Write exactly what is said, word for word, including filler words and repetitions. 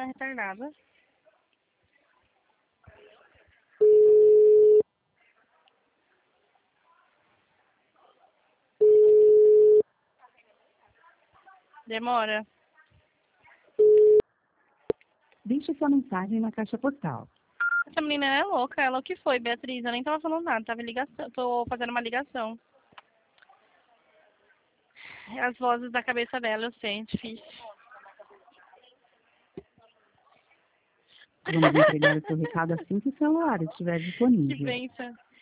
menina retardada. Demora. Deixe sua mensagem na caixa postal. Essa menina é louca. Ela o que foi, Beatriz? Eu nem tava falando nada. Tava em ligação. Tô fazendo uma ligação. As vozes da cabeça dela, eu sei. É difícil. Vamos entregar o seu recado assim que o celular estiver Que disponível. benção.